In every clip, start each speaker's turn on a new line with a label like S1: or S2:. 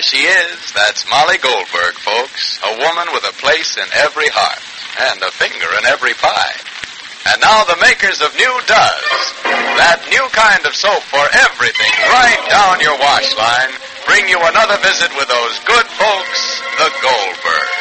S1: she is. That's Molly Goldberg, folks. A woman with a place in every heart and a finger in every pie. And now the makers of New Does, that new kind of soap for everything right down your wash line, bring you another visit with those good folks, the Goldbergs.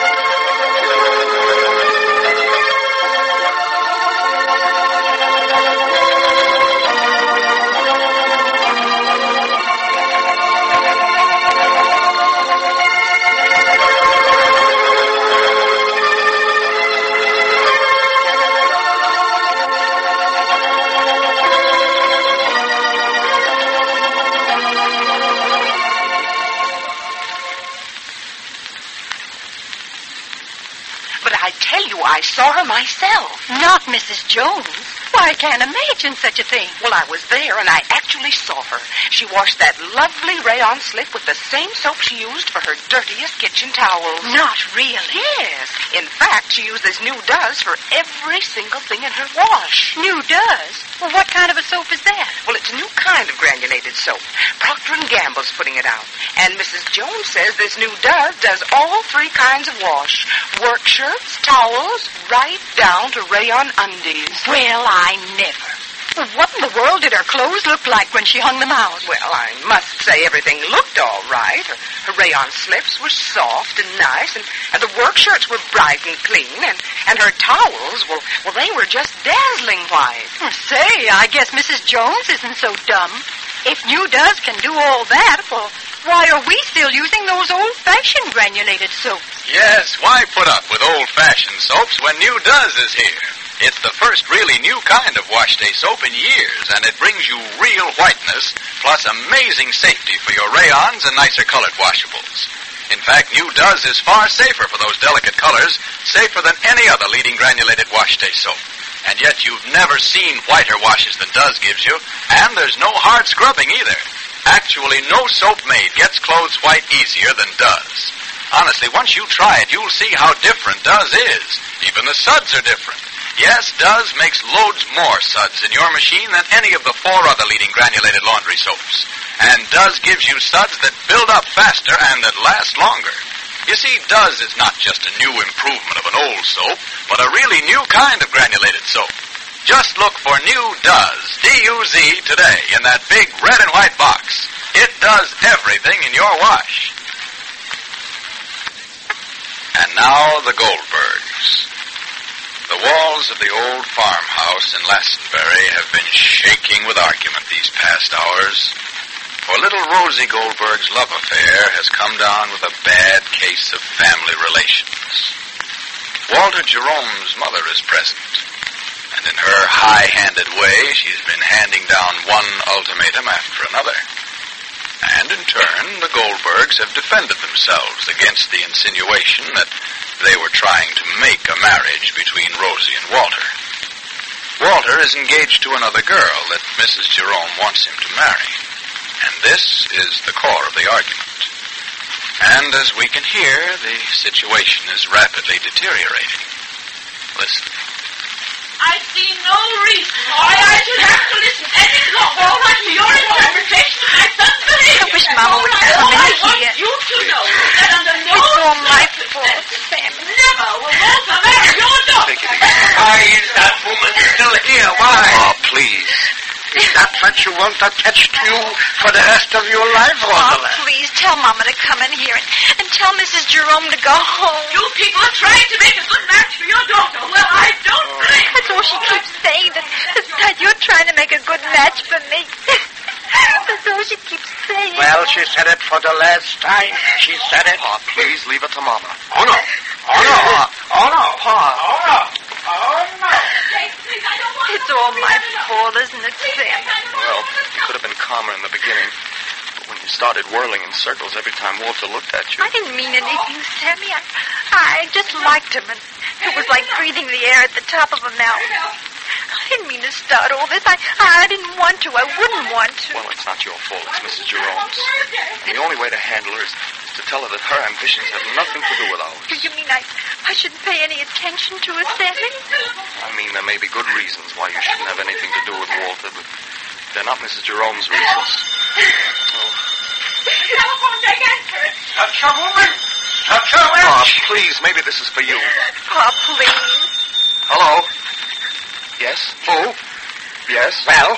S2: I saw her myself.
S3: Not Mrs. Jones. Why, I can't imagine such a thing.
S2: Well, I was there, and I actually saw her. She washed that lovely rayon slip with the same soap she used for her dirtiest kitchen towels.
S3: Not really?
S2: Yes. In fact, she used this New Does for every single thing in her wash.
S3: New Does? Well, what kind of a soap is that?
S2: Well, it's a new kind of granulated soap. Procter & Gamble's putting it out. And Mrs. Jones says this New does all three kinds of wash. Work shirts, towels, right down to rayon undies.
S3: Well, I never. Well, what in the world did her clothes look like when she hung them out?
S2: Well, I must say everything looked all right. Her rayon slips were soft and nice, and the work shirts were bright and clean, and her towels, well, they were just dazzling white.
S3: Say, I guess Mrs. Jones isn't so dumb. If New Does can do all that, well, why are we still using those old-fashioned granulated soaps?
S1: Yes, why put up with old-fashioned soaps when New Does is here? It's the first really new kind of wash day soap in years, and it brings you real whiteness, plus amazing safety for your rayons and nicer colored washables. In fact, New Does is far safer for those delicate colors, safer than any other leading granulated wash day soap. And yet you've never seen whiter washes than Does gives you, and there's no hard scrubbing either. Actually, no soap made gets clothes white easier than Does. Honestly, once you try it, you'll see how different Does is. Even the suds are different. Yes, Does makes loads more suds in your machine than any of the four other leading granulated laundry soaps. And Does gives you suds that build up faster and that last longer. You see, Does is not just a new improvement of an old soap, but a really new kind of granulated soap. Just look for New Does, D-U-Z, today in that big red and white box. It does everything in your wash. And now the Goldbergs. The walls of the old farmhouse in Lastonbury have been shaking with argument these past hours. For little Rosie Goldberg's love affair has come down with a bad case of family relations. Walter Jerome's mother is present, and in her high-handed way, she's been handing down one ultimatum after another. And in turn, the Goldbergs have defended themselves against the insinuation that they were trying to make a marriage between Rosie and Walter. Walter is engaged to another girl that Mrs. Jerome wants him to marry. And this is the core of the argument. And as we can hear, the situation is rapidly deteriorating. Listen.
S4: I see no reason why I should have to listen any longer to your interpretation of my son's behavior.
S3: I wish Mama would come in here.
S4: I want you to know that under no
S3: It's all my fault, Sam.
S4: never will Walter marry your daughter.
S5: Why is that woman still here? Why?
S1: Oh, please.
S5: Is that what you want attached to you for the rest of your life,
S3: Oh,
S5: Rosalie?
S3: please tell Mama to come in here and tell Mrs. Jerome to go home.
S4: You people are trying to make a good match for your daughter. Well, I don't blame you.
S3: That's all she keeps saying, that you're trying to make a good match for me. That's all she keeps saying.
S5: Well, she said it for the last time. She said it.
S1: Pa, please leave it to Mama.
S5: Oh, no. Oh, no. Oh, no.
S1: Pa.
S5: Oh, no. Oh, no.
S4: Please, I don't want
S3: It's all my fault, isn't it, Sam?
S1: Well, you could have been calmer in the beginning. But when you started whirling in circles every time Walter looked at you...
S3: I didn't mean anything, Sammy. I just liked him, and it was like breathing the air at the top of a mountain. I didn't mean to start all this. I didn't want to. I wouldn't want to.
S1: Well, it's not your fault. It's Mrs. Jerome's. And the only way to handle her is to tell her that her ambitions have nothing to do with ours.
S3: You mean I shouldn't pay any attention to her, Sammy?
S1: I mean, there may be good reasons why you shouldn't have anything to do with Walter, but they're not Mrs. Jerome's reasons.
S4: Telephone again.
S5: Touch a woman. Touch a witch.
S6: Oh, please, maybe this is for you.
S3: Oh, please.
S6: Hello? Yes? Who? Yes?
S5: Well,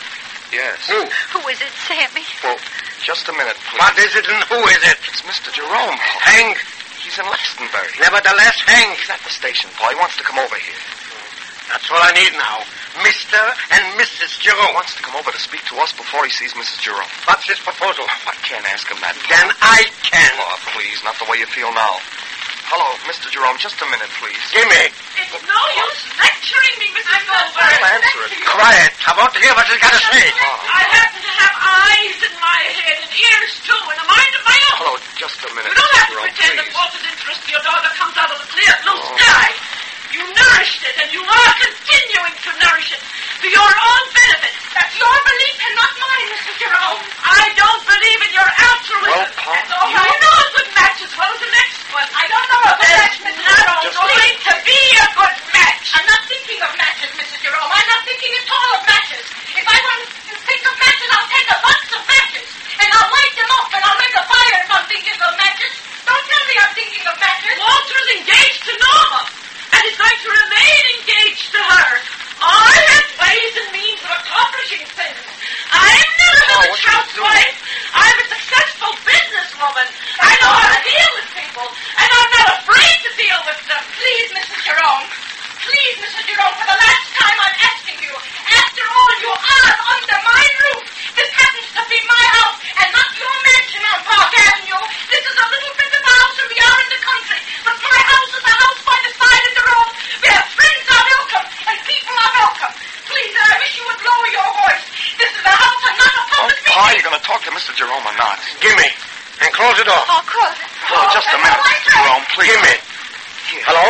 S6: Yes.
S3: Who is it, Sammy?
S6: Well, just a minute, please.
S5: what is it and who is it?
S6: It's Mr. Jerome.
S5: Hang.
S6: He's in Lexington.
S5: Nevertheless, hang.
S6: He's at the station, Paul. He wants to come over here.
S5: That's all I need now. Mr. and Mrs. Jerome.
S6: He wants to come over to speak to us before he sees Mrs. Jerome.
S5: What's his proposal?
S6: I can't ask him that.
S5: Then I can.
S6: Oh, please, not the way you feel now. Hello, Mr. Jerome, just a minute, please.
S5: Give me.
S4: It's no use lecturing me, Mrs. Goldberg.
S6: I'll answer it.
S5: Quiet. I want to hear what he's got to say.
S4: I happen to have eyes in my head and ears, too, and a mind of my own.
S6: Hello, just a minute,
S4: You don't
S6: Mr.
S4: have to
S6: Jerome,
S4: pretend that
S6: please.
S4: Walter's interest in your daughter comes out of the clear blue sky. You nourished it, and you are continuing to nourish it for your own benefit. That's your belief and not mine, Mr. Jerome. I don't believe in your altruism.
S6: Well, Pa,
S4: That's all I know a good match as well as the next one. I don't know if that's not going to be a good match. I'm not thinking of matches, Mrs. Jerome. I'm not thinking at all of matches. If I want to think of matches, I'll take a box of matches, and I'll light them up, and I'll make a fire if I'm thinking of matches. Don't tell me I'm thinking of matches. Walter's engaged to Norma, and he's going to remain engaged to her. I have ways and means of accomplishing things. I'm never been a housewife. I'm a successful businesswoman. I know how to deal with people, and I'm not afraid to deal with them. Please, Mrs. Jerome. Please, Mrs. Jerome, for the last time I'm asking you. After all, you are under my roof. This happens to be my house, and not your mansion on Park Avenue. This is a little bit of a house, and we are in the country. But my house is a house by the side of the road, where friends are welcome, and people are welcome. Please, I wish you would lower your voice. This is a house and not a
S6: Oh,
S4: public
S6: Pa,
S4: meeting.
S6: you going to talk to Mr. Jerome or not?
S5: Give me. And close the door.
S3: Oh, close it.
S6: Oh, just a minute, Mr. Jerome, please.
S5: Give me.
S6: Here.
S5: Hello?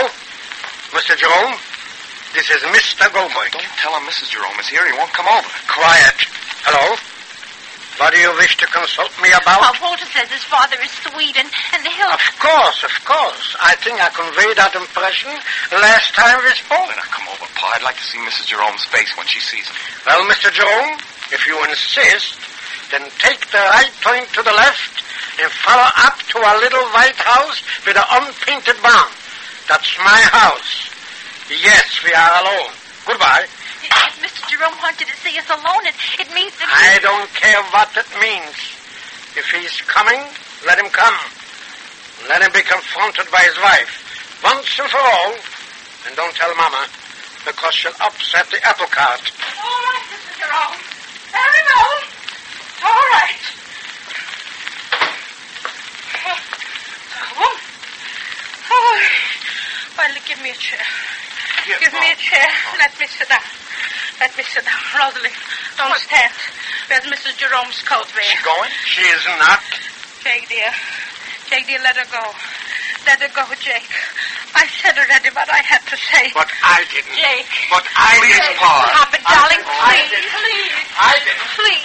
S5: Mr. Jerome? This is Mr. Goldberg.
S6: Don't tell him Mrs. Jerome is here. He won't come over.
S5: Quiet. Hello? What do you wish to consult me about?
S3: Oh, Walter says his father is sweet, and he'll...
S5: Of course, of course. I think I conveyed that impression last time we spoke.
S6: Let her come over, Pa. I'd like to see Mrs. Jerome's face when she sees him.
S5: Well, Mr. Jerome, if you insist, then take the right turn to the left and follow up to a little white house with an unpainted barn. That's my house. Yes, we are alone. Goodbye.
S3: If Mr. Jerome wanted to see us alone, it means that
S5: I don't care what it means. If he's coming, let him come. Let him be confronted by his wife, once and for all. And don't tell Mama, because she'll upset the apple cart.
S4: All right, Mr. Jerome. Very well. All right. Oh, well, give me a chair. Give me a chair. Let me sit down. Let me sit down. Rosalie, don't stand. There's Mrs. Jerome's coat there.
S6: She going?
S5: She is not.
S4: Jake, dear. Jake, dear, let her go. Let her go, Jake. I said already what I had to say.
S5: But I didn't.
S4: Jake.
S5: But I didn't.
S3: Stop it, darling,
S5: I
S3: please.
S5: didn't.
S4: Please.
S5: I didn't.
S4: Please.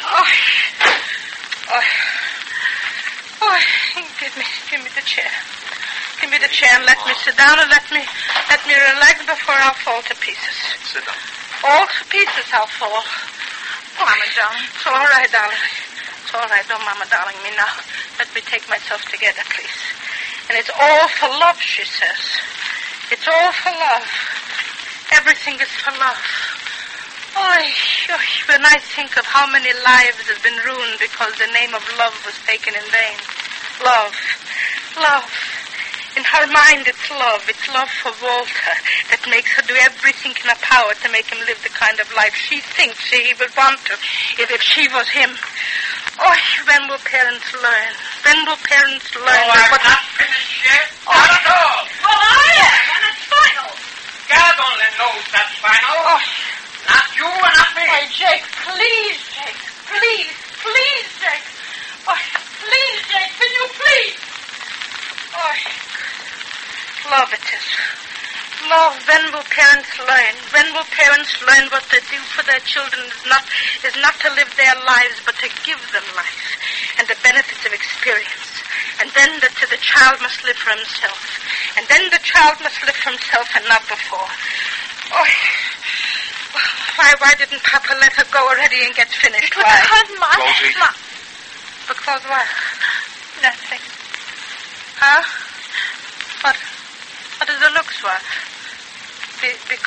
S4: Oh, give me the chair. Give me the chair and let me sit down and let me relax before I'll fall to pieces.
S6: Sit down.
S4: All to pieces I'll fall. Mama, darling. It's all right, darling. It's all right. Don't Mama, darling, me now. Let me take myself together, please. And it's all for love, she says. It's all for love. Everything is for love. Oy, when I think of how many lives have been ruined because the name of love was taken in vain. Love. Love. In her mind, it's love. It's love for Walter that makes her do everything in her power to make him live the kind of life she thinks he would want to if she was him. Oh, when will parents learn? When will parents learn?
S5: I'm not finished yet. Not at all.
S4: Well, I am, and it's final.
S5: God only knows that's final.
S4: Oh,
S5: Not you and not me.
S4: oh, Jake, please, Jake. Please, please, Jake. Oh, please, Jake, can you please? Oh, love it is. Love, when will parents learn? When will parents learn what to do for their children is not to live their lives, but to give them life and the benefits of experience. And then the child must live for himself. And then the child must live for himself and not before. Oh, why didn't Papa let her go already and get finished? Why?
S3: Because, Ma...
S6: Rosie.
S3: Ma...
S4: Because what? Nothing.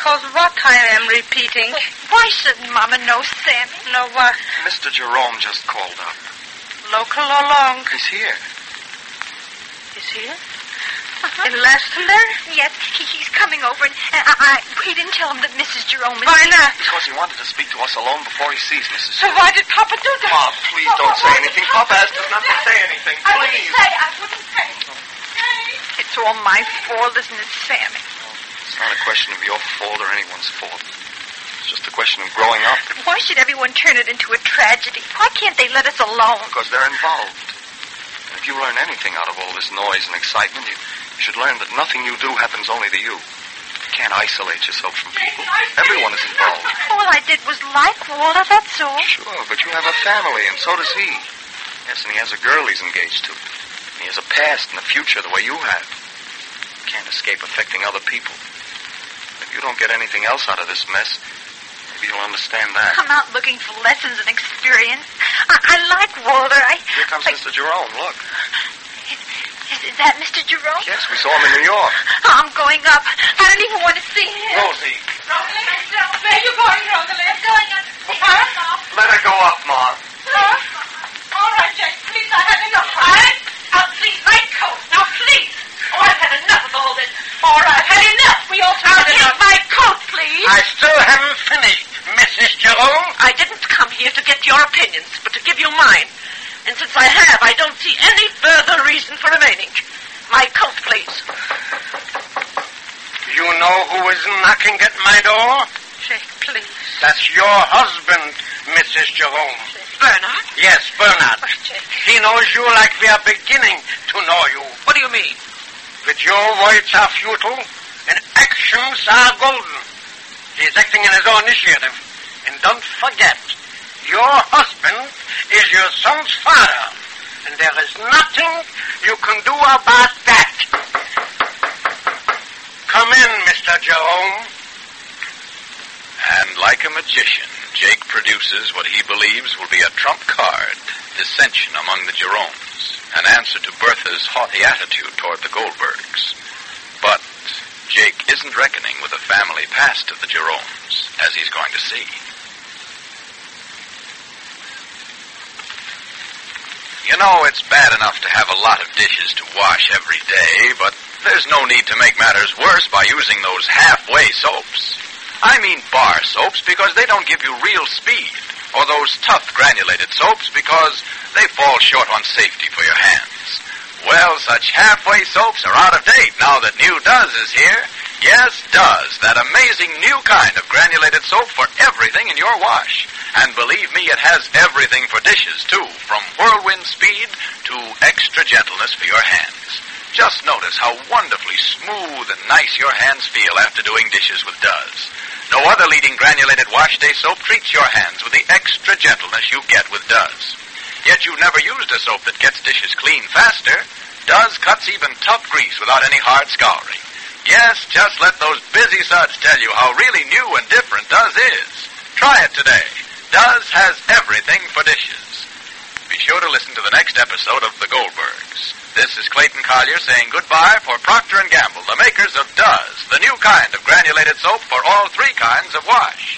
S2: Because what I am repeating.
S3: Why shouldn't Mama know, Sammy?
S2: Know what?
S6: Mr. Jerome just called up.
S2: Local or long?
S6: He's here.
S2: Is he? In Glastonbury?
S3: Yes, he's coming over, and he didn't tell him that Mrs. Jerome is...
S2: Why not?
S6: Because he wanted to speak to us alone before he sees Mrs.
S2: So why did Papa do that?
S6: Ma, please don't say anything. Papa asked us not to say anything.
S4: I
S6: Please.
S4: wouldn't say.
S3: It's all my fault, isn't it, Sammy?
S6: It's not a question of your fault or anyone's fault. It's just a question of growing up.
S3: Why should everyone turn it into a tragedy? Why can't they let us alone?
S6: Because they're involved. And if you learn anything out of all this noise and excitement, you should learn that nothing you do happens only to you. You can't isolate yourself from people. Everyone is involved.
S3: All I did was like Walter, that's all.
S6: Sure, but you have a family, and so does he. Yes, and he has a girl he's engaged to. And he has a past and a future the way you have. You can't escape affecting other people. If you don't get anything else out of this mess, maybe you'll understand that.
S3: I'm out looking for lessons and experience. I like Walter.
S6: Here comes Mr. Jerome, look.
S3: Is that Mr. Jerome?
S6: Yes, we saw him in New York.
S3: I'm going up. I don't even want to see him.
S6: Rosie.
S4: Rosalie, where are you going, Rosalie? I'm going up to see her.
S6: Let her go up, Ma.
S4: All right, Jake, please, I had enough. All right? Now, please, my coat. Now, please. Oh, I've had enough of all this. All right, I've had enough. We all had enough. Take my coat, please.
S5: I still haven't finished, Mrs. Jerome.
S7: I didn't come here to get your opinions, but to give you mine. And since I have, I don't see any further reason for remaining. My coat, please.
S5: You know who is knocking at my door?
S2: Jake, please.
S5: That's your husband, Mrs. Jerome.
S7: Bernard?
S5: Yes, Bernard.
S2: Jake.
S5: He knows you like we are beginning to know you.
S7: What do you mean?
S5: That your words are futile and actions are golden. He is acting in his own initiative. And don't forget, your husband is your son's father. And there is nothing you can do about that. Come in, Mr. Jerome.
S1: And like a magician, Jake produces what he believes will be a trump card, dissension among the Jeromes, an answer to Bertha's haughty attitude toward the Goldbergs. But Jake isn't reckoning with the family past of the Jeromes, as he's going to see. You know, it's bad enough to have a lot of dishes to wash every day, but there's no need to make matters worse by using those halfway soaps. I mean bar soaps because they don't give you real speed, or those tough granulated soaps because they fall short on safety for your hands. Well, such halfway soaps are out of date now that New Does is here. Yes, Does, that amazing new kind of granulated soap for everything in your wash. And believe me, it has everything for dishes, too, from whirlwind speed to extra gentleness for your hands. Just notice how wonderfully smooth and nice your hands feel after doing dishes with Does. No other leading granulated wash day soap treats your hands with the extra gentleness you get with Does. Yet you've never used a soap that gets dishes clean faster. Does cuts even tough grease without any hard scouring. Yes, just let those busy suds tell you how really new and different Does is. Try it today. Does has everything for dishes. Be sure to listen to the next episode of The Goldbergs. This is Clayton Collier saying goodbye for Procter & Gamble, the makers of Does, the new kind of granulated soap for all three kinds of wash.